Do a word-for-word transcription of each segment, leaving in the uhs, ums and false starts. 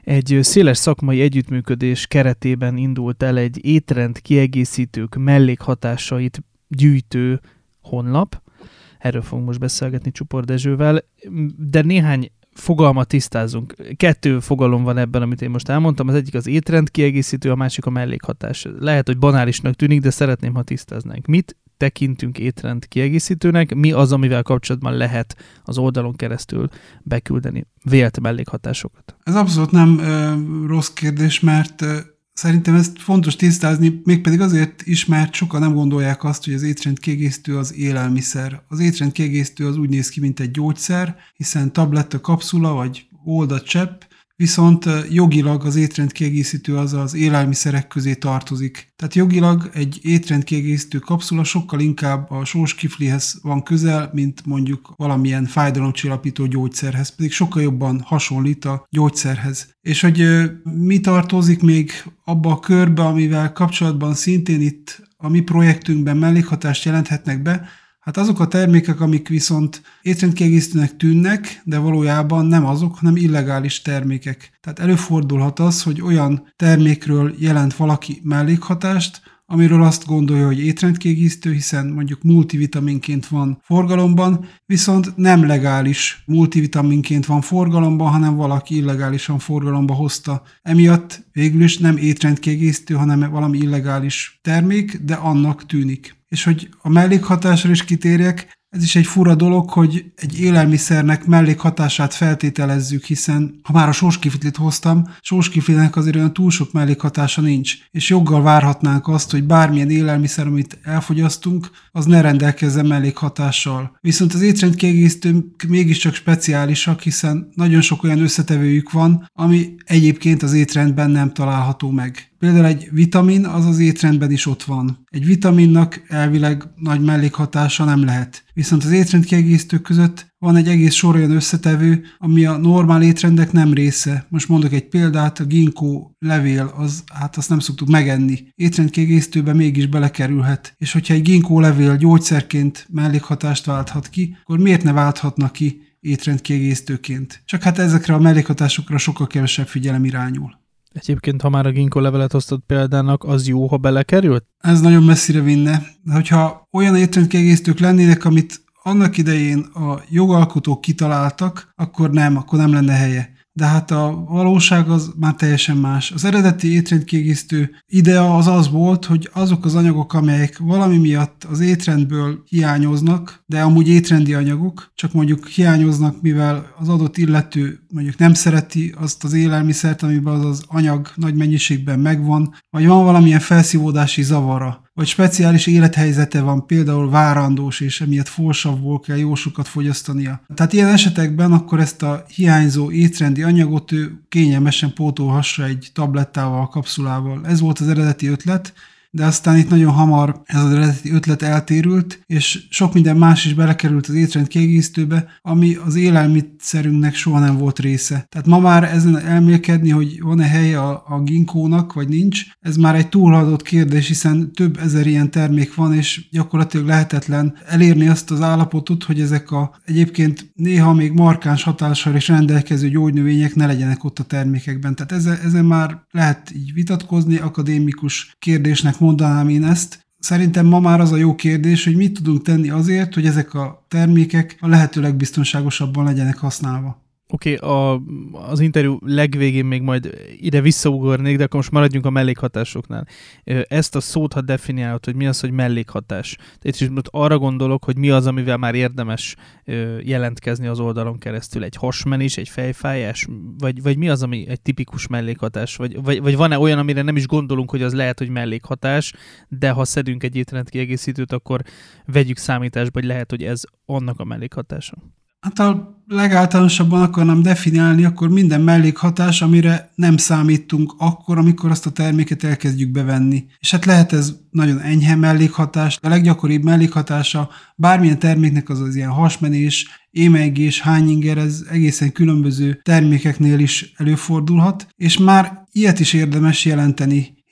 Egy széles szakmai együttműködés keretében indult el egy étrend kiegészítők mellékhatásait gyűjtő honlap. Erről fogunk most beszélgetni Csupor Dezsővel, de néhány fogalmat tisztázunk. Kettő fogalom van ebben, amit én most elmondtam. Az egyik az étrend kiegészítő, a másik a mellékhatás. Lehet, hogy banálisnak tűnik, de szeretném, ha tisztáznánk. Mit tekintünk étrend kiegészítőnek, mi az, amivel kapcsolatban lehet az oldalon keresztül beküldeni vélt mellékhatásokat? Ez abszolút nem ö, rossz kérdés, mert ö, szerintem ezt fontos tisztázni, mégpedig azért is, mert sokan nem gondolják azt, hogy az étrend kiegészítő az élelmiszer. Az étrend kiegészítő az úgy néz ki, mint egy gyógyszer, hiszen tabletta, kapszula vagy olda, csepp, viszont jogilag az étrendkiegészítő az az élelmiszerek közé tartozik. Tehát jogilag egy étrendkiegészítő kapszula sokkal inkább a sóskiflihez van közel, mint mondjuk valamilyen fájdalomcsillapító gyógyszerhez, pedig sokkal jobban hasonlít a gyógyszerhez. És hogy mi tartozik még abba a körbe, amivel kapcsolatban szintén itt a mi projektünkben mellékhatást jelenthetnek be, hát azok a termékek, amik viszont étrendkiegészítőnek tűnnek, de valójában nem azok, hanem illegális termékek. Tehát előfordulhat az, hogy olyan termékről jelent valaki mellékhatást, amiről azt gondolja, hogy étrendkiegészítő, hiszen mondjuk multivitaminként van forgalomban, viszont nem legális multivitaminként van forgalomban, hanem valaki illegálisan forgalomba hozta. Emiatt végül is nem étrendkiegészítő, hanem valami illegális termék, de annak tűnik. És hogy a mellékhatásra is kitérjek, ez is egy fura dolog, hogy egy élelmiszernek mellékhatását feltételezzük, hiszen ha már a sóskiflit hoztam, sóskiflinek azért olyan túl sok mellékhatása nincs, és joggal várhatnánk azt, hogy bármilyen élelmiszer, amit elfogyasztunk, az ne rendelkezzen mellékhatással. Viszont az étrendkiegészítők mégiscsak speciálisak, hiszen nagyon sok olyan összetevőjük van, ami egyébként az étrendben nem található meg. Például egy vitamin az az étrendben is ott van. Egy vitaminnak elvileg nagy mellékhatása nem lehet. Viszont az étrendkiegészítők között van egy egész sor olyan összetevő, ami a normál étrendek nem része. Most mondok egy példát, a ginkgó levél, az, hát azt nem szoktuk megenni. Étrendkiegészítőbe mégis belekerülhet. És hogyha egy ginkgó levél gyógyszerként mellékhatást válthat ki, akkor miért ne válthatna ki étrendkiegészítőként? Csak hát ezekre a mellékhatásokra sokkal kevesebb figyelem irányul. Egyébként, ha már a ginkgó levelet hoztad példának, az jó, ha belekerült? Ez nagyon messzire vinne. Hogyha olyan étrendkiegészítők lennének, amit annak idején a jogalkotók kitaláltak, akkor nem, akkor nem lenne helye. De hát a valóság az már teljesen más. Az eredeti étrendkiegészítő idea az az volt, hogy azok az anyagok, amelyek valami miatt az étrendből hiányoznak, de amúgy étrendi anyagok, csak mondjuk hiányoznak, mivel az adott illető mondjuk nem szereti azt az élelmiszert, amiben az az anyag nagy mennyiségben megvan, vagy van valamilyen felszívódási zavara, vagy speciális élethelyzete van, például várandós, és emiatt folsavból kell jó sokat fogyasztania. Tehát ilyen esetekben akkor ezt a hiányzó étrendi anyagot ő kényelmesen pótolhassa egy tablettával, kapszulával. Ez volt az eredeti ötlet, de aztán itt nagyon hamar ez az eredeti ötlet eltérült, és sok minden más is belekerült az étrendkiegészítőbe, ami az élelmiszerünknek soha nem volt része. Tehát ma már ezen elmélkedni, hogy van-e helye a, a ginkgónak, vagy nincs, ez már egy túlhaladott kérdés, hiszen több ezer ilyen termék van, és gyakorlatilag lehetetlen elérni azt az állapotot, hogy ezek a egyébként néha még markáns hatással is rendelkező gyógynövények ne legyenek ott a termékekben. Tehát ezen, ezen már lehet így vitatkozni, akadémikus kérdésnek mondanám én ezt. Szerintem ma már az a jó kérdés, hogy mit tudunk tenni azért, hogy ezek a termékek a lehető legbiztonságosabban legyenek használva. Oké, okay, az interjú legvégén még majd ide visszaugornék, de akkor most maradjunk a mellékhatásoknál. Ezt a szót, ha definiálod, hogy mi az, hogy mellékhatás. Tehát is arra gondolok, hogy mi az, amivel már érdemes jelentkezni az oldalon keresztül. Egy hasmenés, egy fejfájás, vagy, vagy mi az, ami egy tipikus mellékhatás? Vagy, vagy, vagy van-e olyan, amire nem is gondolunk, hogy az lehet, hogy mellékhatás, de ha szedünk egy étrendkiegészítőt, akkor vegyük számításba, hogy lehet, hogy ez annak a mellékhatása. Hát a legáltalánosabban akarnám definiálni, akkor minden mellékhatás, amire nem számítunk akkor, amikor azt a terméket elkezdjük bevenni. És hát lehet ez nagyon enyhe mellékhatás. A leggyakoribb mellékhatása bármilyen terméknek az az ilyen hasmenés, émelygés, hányinger, ez egészen különböző termékeknél is előfordulhat, és már ilyet is érdemes jelenteni,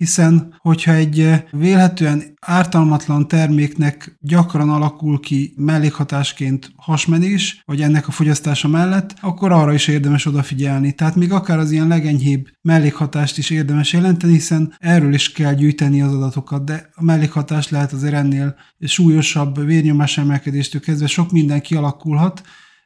hiszen hogyha egy vélhetően ártalmatlan terméknek gyakran alakul ki mellékhatásként hasmenés, vagy ennek a fogyasztása mellett, akkor arra is érdemes odafigyelni. Tehát még akár az ilyen legenyhébb mellékhatást is érdemes jelenteni, hiszen erről is kell gyűjteni az adatokat, de a mellékhatás lehet azért ennél súlyosabb, vérnyomás emelkedéstől kezdve sok minden kialakulhat,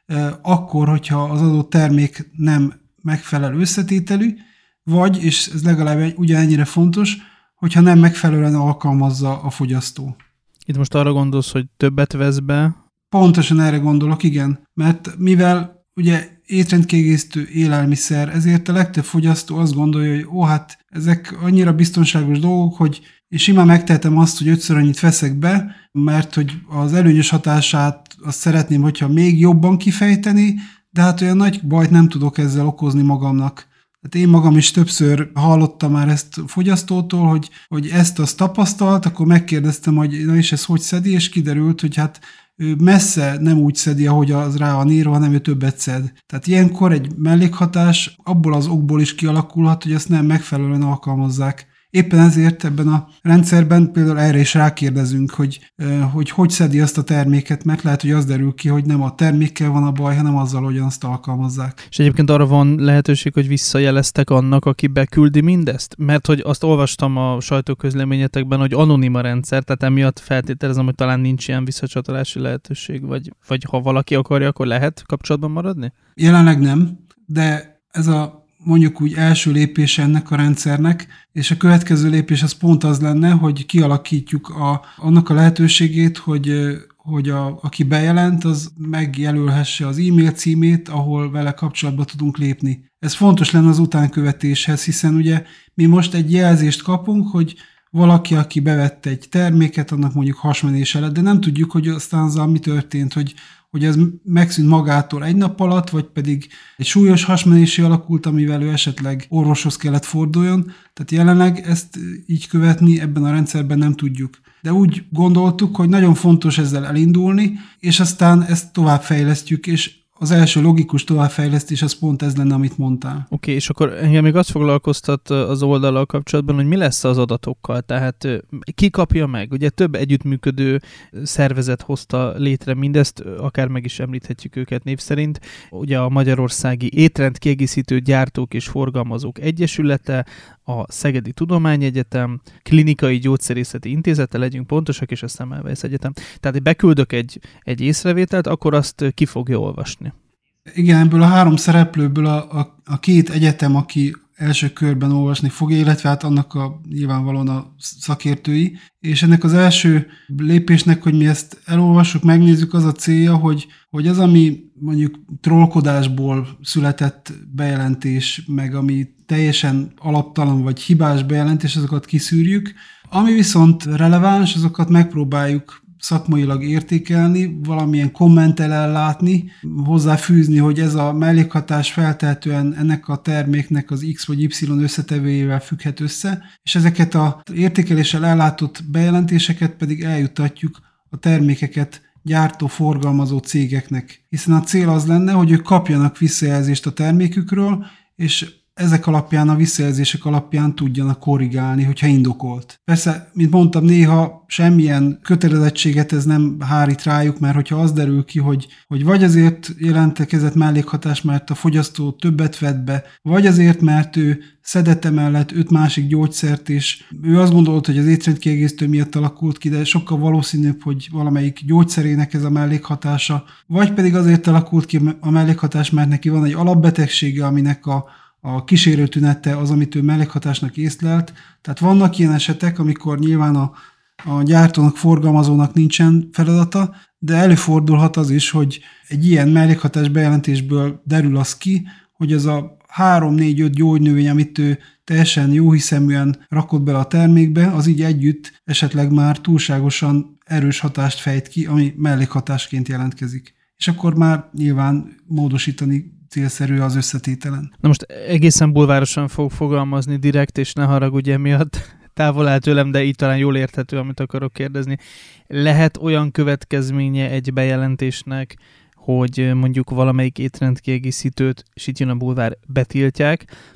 akkor, hogyha az adott termék nem megfelelő összetételű, vagy, és ez legalább ugyanennyire fontos, hogyha nem megfelelően alkalmazza a fogyasztó. Itt most arra gondolsz, hogy többet vesz be? Pontosan erre gondolok, igen. Mert mivel ugye étrendkiegészítő élelmiszer, ezért a legtöbb fogyasztó azt gondolja, hogy ó, hát ezek annyira biztonságos dolgok, hogy én simán megtehetem azt, hogy ötször annyit veszek be, mert hogy az előnyös hatását azt szeretném, hogyha még jobban kifejteni, de hát olyan nagy bajt nem tudok ezzel okozni magamnak. Hát én magam is többször hallottam már ezt fogyasztótól, hogy, hogy ezt azt tapasztalt, akkor megkérdeztem, hogy na és ez hogy szedi, és kiderült, hogy hát ő messze nem úgy szedi, ahogy az rá van írva, hanem ő többet szed. Tehát ilyenkor egy mellékhatás abból az okból is kialakulhat, hogy ezt nem megfelelően alkalmazzák. Éppen ezért ebben a rendszerben például erre is rákérdezünk, hogy, hogy hogy szedi azt a terméket, mert lehet, hogy az derül ki, hogy nem a termékkel van a baj, hanem azzal, hogy azt alkalmazzák. És egyébként arra van lehetőség, hogy visszajeleztek annak, aki beküldi mindezt? Mert hogy azt olvastam a sajtóközleményetekben, hogy anonim a rendszer, tehát emiatt feltételezem, hogy talán nincs ilyen visszacsatolási lehetőség, vagy, vagy ha valaki akarja, akkor lehet kapcsolatban maradni? Jelenleg nem, de ez a mondjuk úgy első lépés ennek a rendszernek, és a következő lépés az pont az lenne, hogy kialakítjuk a, annak a lehetőségét, hogy, hogy a, aki bejelent, az megjelölhesse az e-mail címét, ahol vele kapcsolatba tudunk lépni. Ez fontos lenne az utánkövetéshez, hiszen ugye mi most egy jelzést kapunk, hogy valaki, aki bevette egy terméket, annak mondjuk hasmenése lett, de nem tudjuk, hogy aztán azzal mi történt, hogy hogy ez megszűnt magától egy nap alatt, vagy pedig egy súlyos hasmenésé alakult, amivel ő esetleg orvoshoz kellett forduljon. Tehát jelenleg ezt így követni ebben a rendszerben nem tudjuk. De úgy gondoltuk, hogy nagyon fontos ezzel elindulni, és aztán ezt továbbfejlesztjük, és az első logikus továbbfejlesztés az pont ez lenne, amit mondtál. Oké, okay, és akkor engem még azt foglalkoztat az oldallal kapcsolatban, hogy mi lesz az adatokkal, tehát ki kapja meg? Ugye több együttműködő szervezet hozta létre mindezt, akár meg is említhetjük őket név szerint. Ugye a Magyarországi Étrendkiegészítő Gyártók és Forgalmazók Egyesülete, a Szegedi Tudományegyetem, Klinikai Gyógyszerészeti Intézete, legyünk pontosak, és a Semmelweis Egyetem. Tehát beküldök egy, egy észrevételt, akkor azt ki fogja olvasni. Igen, ebből a három szereplőből a, a, a két egyetem, aki első körben olvasni fogja, illetve hát annak a nyilvánvalóan a szakértői, és ennek az első lépésnek, hogy mi ezt elolvassuk, megnézzük, az a célja, hogy, hogy az, ami mondjuk trollkodásból született bejelentés, meg ami teljesen alaptalan vagy hibás bejelentés, azokat kiszűrjük. Ami viszont releváns, azokat megpróbáljuk szakmailag értékelni, valamilyen kommenttel ellátni, hozzáfűzni, hogy ez a mellékhatás feltehetően ennek a terméknek az X vagy Y összetevőjével függhet össze, és ezeket az értékeléssel ellátott bejelentéseket pedig eljuttatjuk a termékeket gyártó, forgalmazó cégeknek. Hiszen a cél az lenne, hogy ők kapjanak visszajelzést a termékükről, és ezek alapján, a visszajelzések alapján tudjanak korrigálni, hogyha indokolt. Persze, mint mondtam, néha semmilyen kötelezettséget ez nem hárít rájuk, mert hogyha az derül ki, hogy, hogy vagy azért jelentkezett mellékhatás, mert a fogyasztó többet vett be, vagy azért, mert ő szedette mellett öt másik gyógyszert, és ő azt gondolta, hogy az étrendkiegészítő miatt alakult ki, de sokkal valószínűbb, hogy valamelyik gyógyszerének ez a mellékhatása, vagy pedig azért alakult ki a mellékhatás, mert neki van egy alapbetegsége, aminek a a kísérő tünete az, amit ő mellékhatásnak észlelt. Tehát vannak ilyen esetek, amikor nyilván a, a gyártónak, forgalmazónak nincsen feladata, de előfordulhat az is, hogy egy ilyen mellékhatás bejelentésből derül az ki, hogy az a három négy öt gyógynövény, amit ő teljesen jóhiszeműen rakott bele a termékbe, az így együtt esetleg már túlságosan erős hatást fejt ki, ami mellékhatásként jelentkezik. És akkor már nyilván módosítani célszerű az összetételen. Na most egészen bulvárosan fog fogalmazni direkt, és ne haragudj emiatt, távol áll tőlem, de így talán jól érthető, amit akarok kérdezni. Lehet olyan következménye egy bejelentésnek, hogy mondjuk valamelyik étrendkiegészítőt, és itt jön a bulvár, betiltják,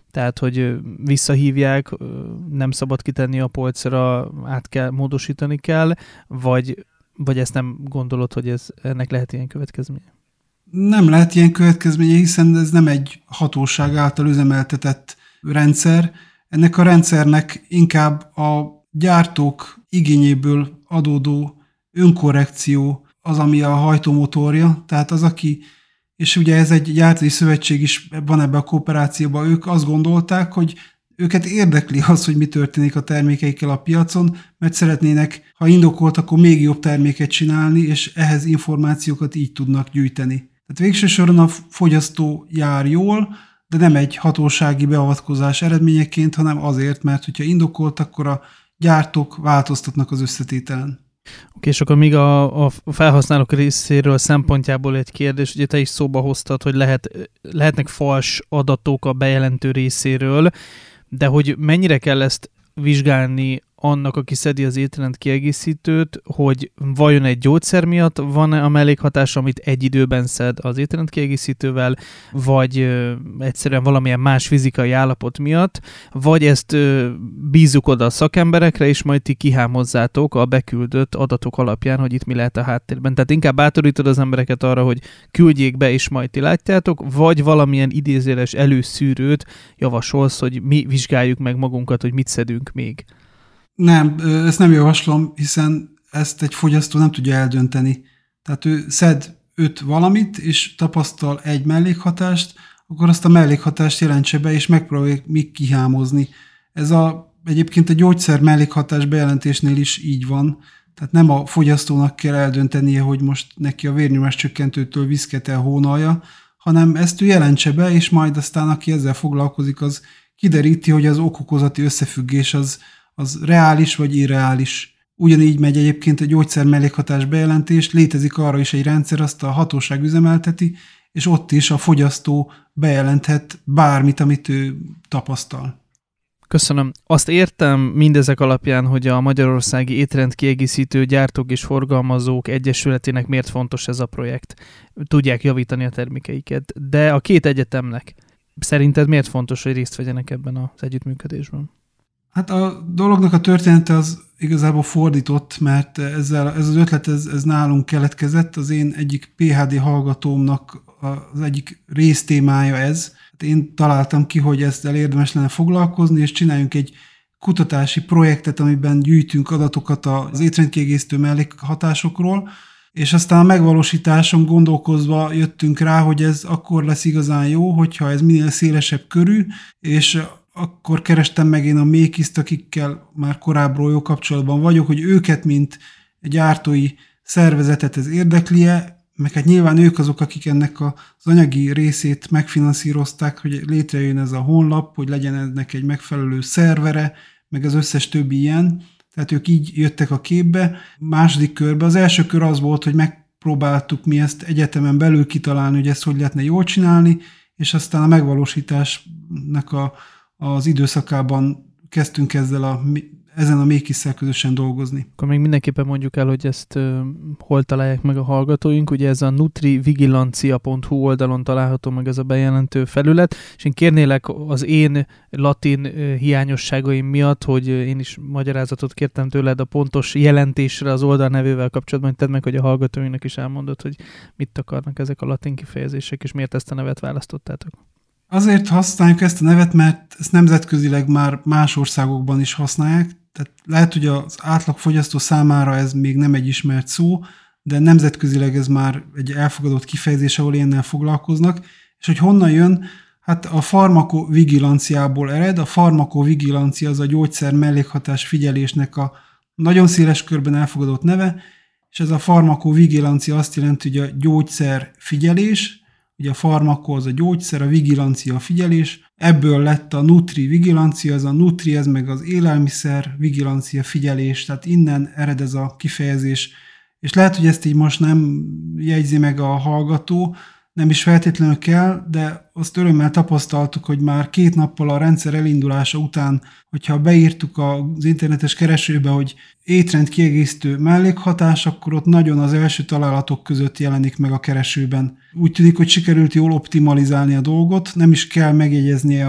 Tehát, hogy visszahívják, nem szabad kitenni a polcra, át kell, módosítani kell, vagy, vagy ezt nem gondolod, hogy ez, ennek lehet ilyen következménye? Nem lehet ilyen következménye, hiszen ez nem egy hatóság által üzemeltetett rendszer. Ennek a rendszernek inkább a gyártók igényéből adódó önkorrekció az, ami a hajtómotorja. Tehát az, aki, és ugye ez egy gyártói szövetség is van ebben a kooperációban, ők azt gondolták, hogy őket érdekli az, hogy mi történik a termékeikkel a piacon, mert szeretnének, ha indokolt, akkor még jobb terméket csinálni, és ehhez információkat így tudnak gyűjteni. Tehát végső soron a fogyasztó jár jól, de nem egy hatósági beavatkozás eredményeként, hanem azért, mert hogyha indokolt, akkor a gyártók változtatnak az összetételen. Oké, és akkor még a, a felhasználók részéről szempontjából egy kérdés, ugye te is szóba hoztad, hogy lehet, lehetnek fals adatok a bejelentő részéről, de hogy mennyire kell ezt vizsgálni annak, aki szedi az étrend kiegészítőt, hogy vajon egy gyógyszer miatt van-e a mellékhatás, amit egy időben szed az étrend kiegészítővel, vagy ö, egyszerűen valamilyen más fizikai állapot miatt, vagy ezt ö, bízzuk oda a szakemberekre, és majd ti kihámozzátok a beküldött adatok alapján, hogy itt mi lehet a háttérben. Tehát inkább bátorítod az embereket arra, hogy küldjék be, és majd ti látjátok, vagy valamilyen idézőjeles előszűrőt javasolsz, hogy mi vizsgáljuk meg magunkat, hogy mit szedünk még. Nem, ezt nem javaslom, hiszen ezt egy fogyasztó nem tudja eldönteni. Tehát ő szed öt valamit, és tapasztal egy mellékhatást, akkor azt a mellékhatást jelentse be, és megpróbáljuk még kihámozni. Ez a, egyébként a gyógyszer mellékhatás bejelentésnél is így van. Tehát nem a fogyasztónak kell eldöntenie, hogy most neki a vérnyomás csökkentőtől viszket-e hónalja, hanem ezt ő jelentse be, és majd aztán aki ezzel foglalkozik, az kideríti, hogy az okokozati összefüggés az az reális vagy irreális. Ugyanígy megy egyébként a gyógyszer mellékhatás bejelentés, létezik arra is egy rendszer, azt a hatóság üzemelteti, és ott is a fogyasztó bejelenthet bármit, amit ő tapasztal. Köszönöm. Azt értem mindezek alapján, hogy a Magyarországi Étrendkiegészítő Gyártók és Forgalmazók Egyesületének miért fontos ez a projekt. Tudják javítani a termékeiket. De a két egyetemnek szerinted miért fontos, hogy részt vegyenek ebben az együttműködésben? Hát a dolognak a története az igazából fordított, mert ezzel, ez az ötlet ez, ez nálunk keletkezett. Az én egyik pé há dé hallgatómnak az egyik résztémája ez. Én találtam ki, hogy ezzel érdemes lenne foglalkozni, és csináljunk egy kutatási projektet, amiben gyűjtünk adatokat az étrendkiegészítő mellékhatásokról, és aztán a megvalósításon gondolkozva jöttünk rá, hogy ez akkor lesz igazán jó, hogyha ez minél szélesebb körű, és akkor kerestem meg én a Mékiszt, akikkel már korábbról jó kapcsolatban vagyok, hogy őket, mint gyártói szervezetet ez érdekli-e, meg hát nyilván ők azok, akik ennek az anyagi részét megfinanszírozták, hogy létrejön ez a honlap, hogy legyen ennek egy megfelelő szervere, meg az összes többi ilyen. Tehát ők így jöttek a képbe. Második körben, az első kör az volt, hogy megpróbáltuk mi ezt egyetemen belül kitalálni, hogy ezt hogy lehetne jól csinálni, és aztán a megvalósításnak a az időszakában kezdtünk ezzel a, ezen a Mékisszel közösen dolgozni. Akkor még mindenképpen mondjuk el, hogy ezt uh, hol találják meg a hallgatóink. Ugye ez a nutrivigilancia pont hu oldalon található meg ez a bejelentő felület, és én kérnélek az én latin uh, hiányosságaim miatt, hogy uh, én is magyarázatot kértem tőled a pontos jelentésre az oldal nevével kapcsolatban, tedd meg, hogy a hallgatóinknak is elmondod, hogy mit akarnak ezek a latin kifejezések, és miért ezt a nevet választottátok. Azért használjuk ezt a nevet, mert ezt nemzetközileg már más országokban is használják. Tehát lehet, hogy az átlagfogyasztó számára ez még nem egy ismert szó, de nemzetközileg ez már egy elfogadott kifejezés, ahol ilyennel foglalkoznak. És hogy honnan jön? Hát a farmakovigilanciából ered. A farmakovigilancia az a gyógyszer mellékhatás figyelésnek a nagyon széles körben elfogadott neve, és ez a farmakovigilancia azt jelenti, hogy a gyógyszer figyelés, ugye a farmako az a gyógyszer, a vigilancia a figyelés, ebből lett a nutri vigilancia, ez a nutri, ez meg az élelmiszer vigilancia figyelés, tehát innen ered ez a kifejezés. És lehet, hogy ezt így most nem jegyzi meg a hallgató, nem is feltétlenül kell, de azt örömmel tapasztaltuk, hogy már két nappal a rendszer elindulása után, hogyha beírtuk az internetes keresőbe, hogy étrendkiegészítő mellékhatás, akkor ott nagyon az első találatok között jelenik meg a keresőben. Úgy tűnik, hogy sikerült jól optimalizálni a dolgot, nem is kell megjegyeznie a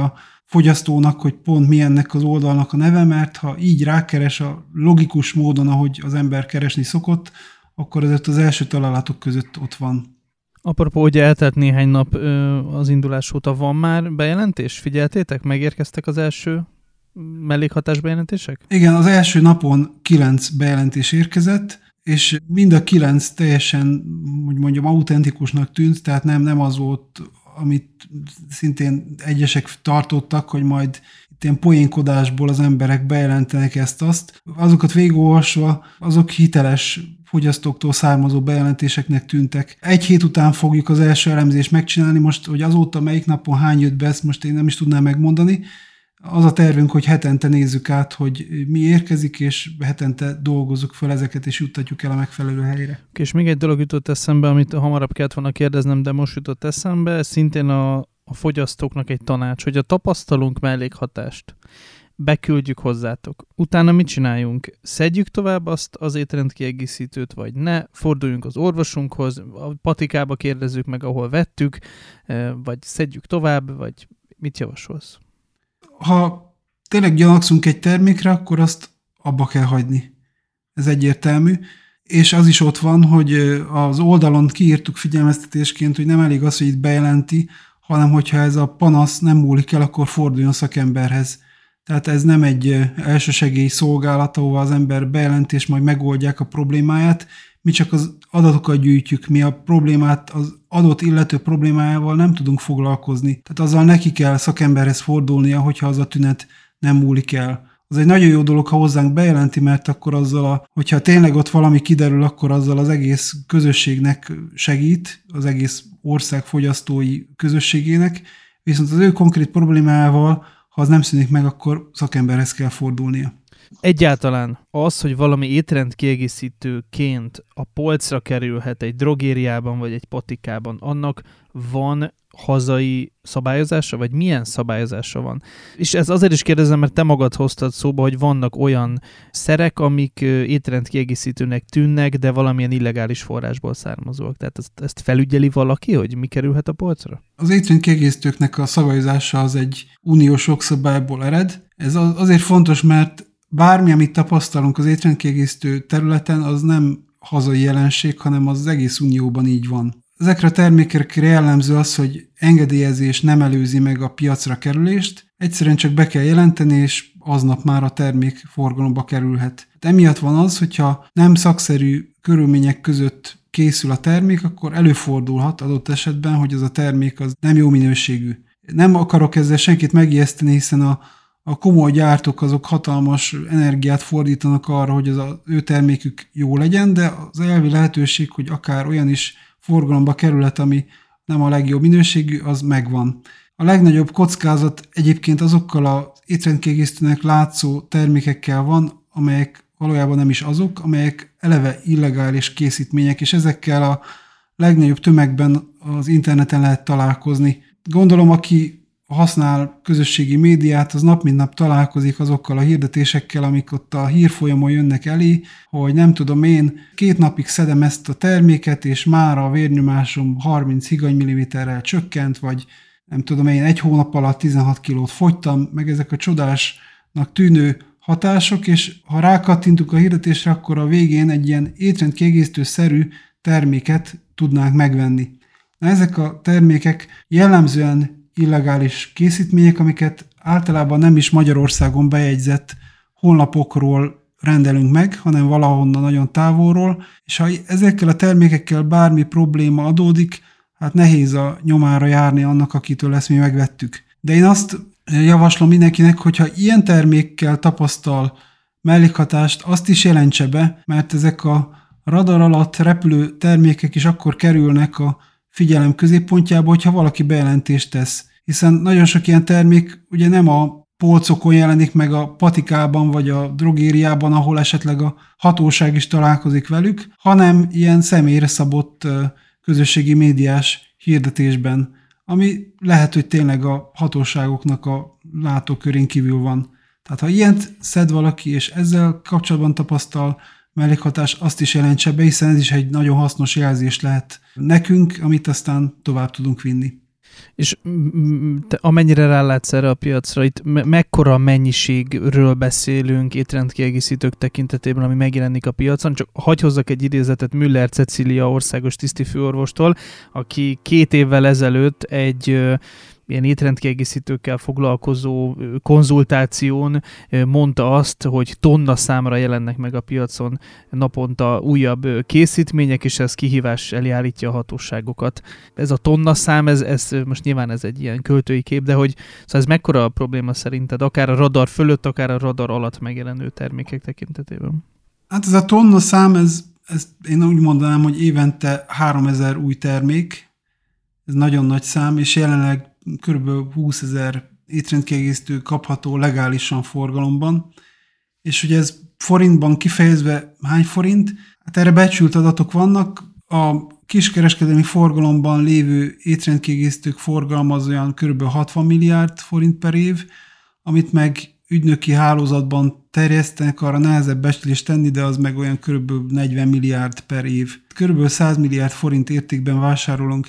fogyasztónak, hogy pont mi ennek az oldalnak a neve, mert ha így rákeres a logikus módon, ahogy az ember keresni szokott, akkor ezért az első találatok között ott van. Apropó, hogy eltelt néhány nap az indulás óta, van már bejelentés? Figyeltétek? Megérkeztek az első mellékhatás bejelentések? Igen, az első napon kilenc bejelentés érkezett, és mind a kilenc teljesen, hogy mondjam, autentikusnak tűnt, tehát nem, nem az volt, amit szintén egyesek tartottak, hogy majd itt ilyen poénkodásból az emberek bejelentenek ezt-azt. Azokat végigolvasva, azok hiteles fogyasztóktól származó bejelentéseknek tűntek. Egy hét után fogjuk az első elemzést megcsinálni, most, hogy azóta melyik napon hány jött be, ezt most én nem is tudnám megmondani. Az a tervünk, hogy hetente nézzük át, hogy mi érkezik, és hetente dolgozzuk fel ezeket, és juttatjuk el a megfelelő helyre. És még egy dolog jutott eszembe, amit hamarabb kellett volna kérdeznem, de most jutott eszembe, szintén a, a fogyasztóknak egy tanács, hogy a tapasztalunk mellékhatást beküldjük hozzátok. Utána mit csináljunk? Szedjük tovább azt az étrendkiegészítőt, vagy ne? Forduljunk az orvosunkhoz, a patikába kérdezzük meg, ahol vettük, vagy szedjük tovább, vagy mit javasolsz? Ha tényleg gyanakszunk egy termékre, akkor azt abba kell hagyni. Ez egyértelmű. És az is ott van, hogy az oldalon kiírtuk figyelmeztetésként, hogy nem elég az, hogy itt bejelenti, hanem hogyha ez a panasz nem múlik el, akkor forduljon szakemberhez. Tehát ez nem egy elsősegély szolgálat, ahol az ember bejelenti, és majd megoldják a problémáját. Mi csak az adatokat gyűjtjük, mi a problémát, az adott illető problémájával nem tudunk foglalkozni. Tehát azzal neki kell szakemberhez fordulnia, hogyha az a tünet nem múlik el. Az egy nagyon jó dolog, ha hozzánk bejelenti, mert akkor azzal, a, hogyha tényleg ott valami kiderül, akkor azzal az egész közösségnek segít, az egész ország fogyasztói közösségének, viszont az ő konkrét problémájával, ha az nem szűnik meg, akkor szakemberhez kell fordulnia. Egyáltalán az, hogy valami étrendkiegészítőként a polcra kerülhet egy drogériában vagy egy patikában, annak van hazai szabályozása, vagy milyen szabályozása van? És ez azért is kérdezem, mert te magad hoztad szóba, hogy vannak olyan szerek, amik étrendkiegészítőnek tűnnek, de valamilyen illegális forrásból származóak. Tehát ezt, ezt felügyeli valaki, hogy mi kerülhet a polcra? Az étrendkiegészítőknek a szabályozása az egy uniós jogszabályból ered. Ez azért fontos, mert bármi, amit tapasztalunk az étrendkiegészítő területen, az nem hazai jelenség, hanem az, az egész unióban így van. Ezekre a termékekre jellemző az, hogy engedélyezés nem előzi meg a piacra kerülést, egyszerűen csak be kell jelenteni, és aznap már a termék forgalomba kerülhet. De emiatt van az, hogyha nem szakszerű körülmények között készül a termék, akkor előfordulhat adott esetben, hogy az a termék az nem jó minőségű. Nem akarok ezzel senkit megijeszteni, hiszen a A komoly gyártók azok hatalmas energiát fordítanak arra, hogy az a, ő termékük jó legyen, de az elvi lehetőség, hogy akár olyan is forgalomba kerülhet, ami nem a legjobb minőségű, az megvan. A legnagyobb kockázat egyébként azokkal az étrendkiegészítőnek látszó termékekkel van, amelyek valójában nem is azok, amelyek eleve illegális készítmények, és ezekkel a legnagyobb tömegben az interneten lehet találkozni. Gondolom, aki használ közösségi médiát, az nap mint nap találkozik azokkal a hirdetésekkel, amik ott a hírfolyamon jönnek elé, hogy nem tudom én, két napig szedem ezt a terméket, és már a vérnyomásom harminc higanymilliméterrel csökkent, vagy nem tudom én, egy hónap alatt tizenhat kilót fogytam, meg ezek a csodásnak tűnő hatások, és ha rákattintunk a hirdetésre, akkor a végén egy ilyen étrendkiegészítő-szerű terméket tudnánk megvenni. Na, ezek a termékek jellemzően illegális készítmények, amiket általában nem is Magyarországon bejegyzett honlapokról rendelünk meg, hanem valahonnan nagyon távolról, és ha ezekkel a termékekkel bármi probléma adódik, hát nehéz a nyomára járni annak, akitől ezt mi megvettük. De én azt javaslom mindenkinek, hogyha ilyen termékkel tapasztal mellékhatást, azt is jelentse be, mert ezek a radar alatt repülő termékek is akkor kerülnek a figyelem középpontjába, hogyha valaki bejelentést tesz. Hiszen nagyon sok ilyen termék ugye nem a polcokon jelenik meg a patikában vagy a drogériában, ahol esetleg a hatóság is találkozik velük, hanem ilyen személyre szabott közösségi médiás hirdetésben, ami lehet, hogy tényleg a hatóságoknak a látókörén kívül van. Tehát ha ilyent szed valaki, és ezzel kapcsolatban tapasztal mellékhatás, azt is jelentse be, hiszen ez is egy nagyon hasznos jelzés lehet nekünk, amit aztán tovább tudunk vinni. És te amennyire rálátsz erre a piacra, itt me- mekkora mennyiségről beszélünk étrendkiegészítők tekintetében, ami megjelenik a piacon? Csak hagy hozzak egy idézetet Müller Cecília országos tisztifőorvostól, aki két évvel ezelőtt egy ö, ilyen étrendkiegészítőkkel foglalkozó konzultáción mondta azt, hogy tonna számra jelennek meg a piacon naponta újabb készítmények, és ez kihívás elé állítja a hatóságokat. Ez a tonna szám, ez, ez most nyilván ez egy ilyen költői kép, de hogy szóval ez mekkora a probléma szerinted, akár a radar fölött, akár a radar alatt megjelenő termékek tekintetében? Hát ez a tonna szám, ez, ez én úgy mondanám, hogy évente háromezer új termék, ez nagyon nagy szám, és jelenleg kb. húszezer étrendkiegészítő kapható legálisan forgalomban, és ugye ez forintban kifejezve hány forint? Hát erre becsült adatok vannak, a kiskereskedelmi forgalomban lévő étrendkiegészítők forgalma az olyan kb. hatvan milliárd forint per év, amit meg ügynöki hálózatban terjesztenek, arra nehezebb becslést tenni, de az meg olyan kb. negyven milliárd per év. Kb. száz milliárd forint értékben vásárolunk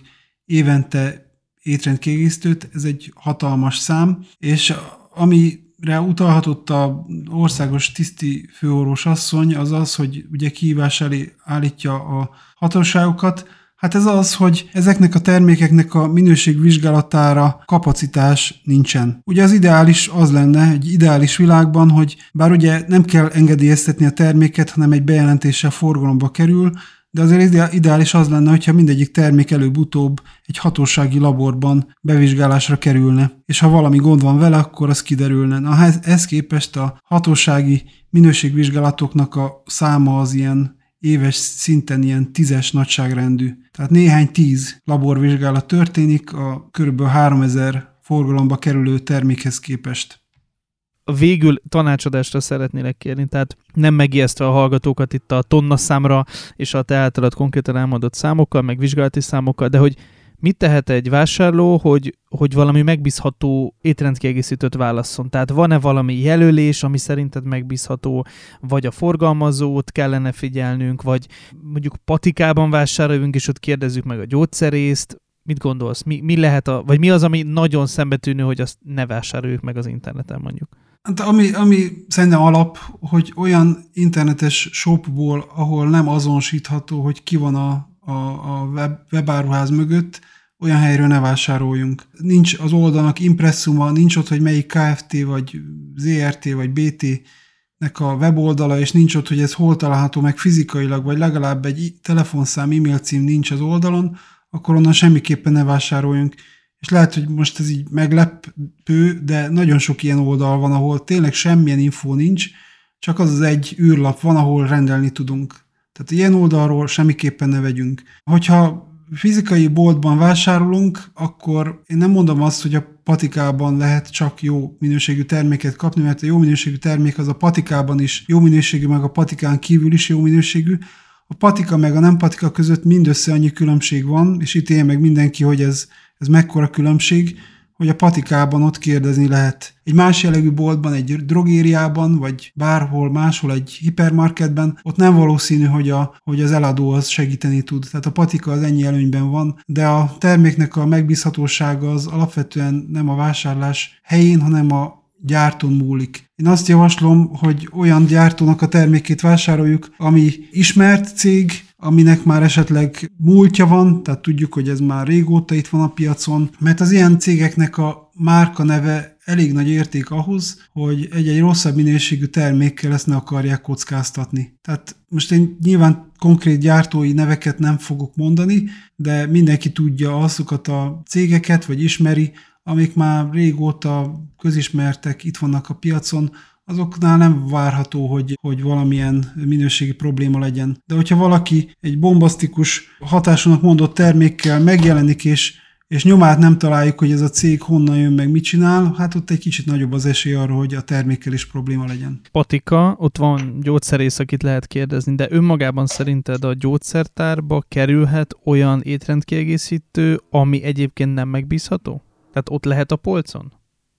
évente étrendkiegészítőt, ez egy hatalmas szám, és amire utalhatott az országos tiszti főorvos asszony, az az, hogy ugye kihívás elé állítja a hatóságokat. Hát ez az, hogy ezeknek a termékeknek a minőségvizsgálatára kapacitás nincsen. Ugye az ideális az lenne, egy ideális világban, hogy bár ugye nem kell engedélyeztetni a terméket, hanem egy bejelentéssel forgalomba kerül, de azért ideális az lenne, hogyha mindegyik termék előbb-utóbb egy hatósági laborban bevizsgálásra kerülne. És ha valami gond van vele, akkor az kiderülne. Na, ehhez képest a hatósági minőségvizsgálatoknak a száma az ilyen éves szinten ilyen tízes nagyságrendű. Tehát néhány tíz laborvizsgálat történik a kb. háromezer forgalomba kerülő termékhez képest. Végül tanácsadásra szeretnélek kérni, tehát nem megijesztve a hallgatókat itt a tonna számra és a te általad konkrétan elmondott számokkal, meg vizsgálati számokkal, de hogy mit tehet egy vásárló, hogy, hogy valami megbízható étrendkiegészítőt válasszon? Tehát van-e valami jelölés, ami szerinted megbízható, vagy a forgalmazót kellene figyelnünk, vagy mondjuk patikában vásároljunk, és ott kérdezzük meg a gyógyszerészt. Mit gondolsz? Mi, mi lehet a, vagy mi az, ami nagyon szembetűnő, hogy azt ne vásároljuk meg az interneten mondjuk? Hát ami, ami szerintem alap, hogy olyan internetes shopból, ahol nem azonosítható, hogy ki van a, a, a web, webáruház mögött, olyan helyről ne vásároljunk. Nincs az oldalnak impresszuma, nincs ott, hogy melyik Kft. Vagy zé er té, vagy bé té-nek a weboldala, és nincs ott, hogy ez hol található meg fizikailag, vagy legalább egy telefonszám, e-mail cím nincs az oldalon, akkor onnan semmiképpen ne vásároljunk. És lehet, hogy most ez így meglepő, de nagyon sok ilyen oldal van, ahol tényleg semmilyen infó nincs, csak az az egy űrlap van, ahol rendelni tudunk. Tehát ilyen oldalról semmiképpen ne vegyünk. Hogyha fizikai boltban vásárolunk, akkor én nem mondom azt, hogy a patikában lehet csak jó minőségű terméket kapni, mert a jó minőségű termék az a patikában is jó minőségű, meg a patikán kívül is jó minőségű. A patika meg a nem patika között mindössze annyi különbség van, és itt él meg mindenki, hogy ez, ez mekkora különbség, hogy a patikában ott kérdezni lehet. Egy más jellegű boltban, egy drogériában, vagy bárhol máshol egy hipermarketben, ott nem valószínű, hogy, a, hogy az eladó az segíteni tud. Tehát a patika az ennyi előnyben van, de a terméknek a megbízhatósága az alapvetően nem a vásárlás helyén, hanem a gyártón múlik. Én azt javaslom, hogy olyan gyártónak a termékét vásároljuk, ami ismert cég, aminek már esetleg múltja van, tehát tudjuk, hogy ez már régóta itt van a piacon, mert az ilyen cégeknek a márka neve elég nagy érték ahhoz, hogy egy-egy rosszabb minőségű termékkel ezt ne akarják kockáztatni. Tehát most én nyilván konkrét gyártói neveket nem fogok mondani, de mindenki tudja azokat a cégeket, vagy ismeri, amik már régóta közismertek, itt vannak a piacon, azoknál nem várható, hogy, hogy valamilyen minőségi probléma legyen. De hogyha valaki egy bombasztikus hatásúnak mondott termékkel megjelenik, és, és nyomát nem találjuk, hogy ez a cég honnan jön, meg mit csinál, hát ott egy kicsit nagyobb az esély arra, hogy a termékkel is probléma legyen. Patika, ott van gyógyszerész, akit lehet kérdezni, de önmagában szerinted a gyógyszertárba kerülhet olyan étrendkiegészítő, ami egyébként nem megbízható? Tehát ott lehet a polcon?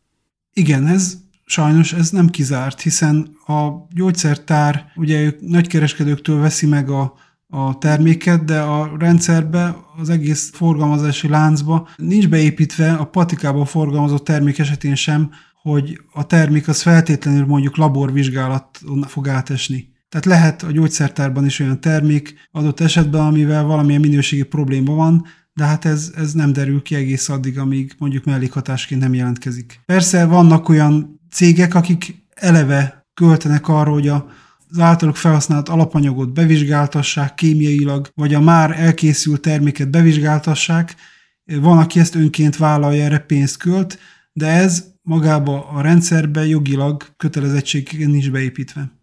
Igen, ez sajnos ez nem kizárt, hiszen a gyógyszertár, ugye ők nagykereskedőktől veszi meg a, a terméket, de a rendszerbe, az egész forgalmazási láncba nincs beépítve a patikában forgalmazott termék esetén sem, hogy a termék az feltétlenül mondjuk laborvizsgálaton fog átesni. Tehát lehet a gyógyszertárban is olyan termék adott esetben, amivel valamilyen minőségi probléma van, de hát ez, ez nem derül ki egész addig, amíg mondjuk mellékhatásként nem jelentkezik. Persze vannak olyan cégek, akik eleve költenek arra, hogy a az általuk felhasznált alapanyagot bevizsgáltassák kémiailag, vagy a már elkészült terméket bevizsgáltassák. Van, aki ezt önként vállalja, erre pénzt költ, de ez magába a rendszerbe jogilag kötelezettségként nincs beépítve.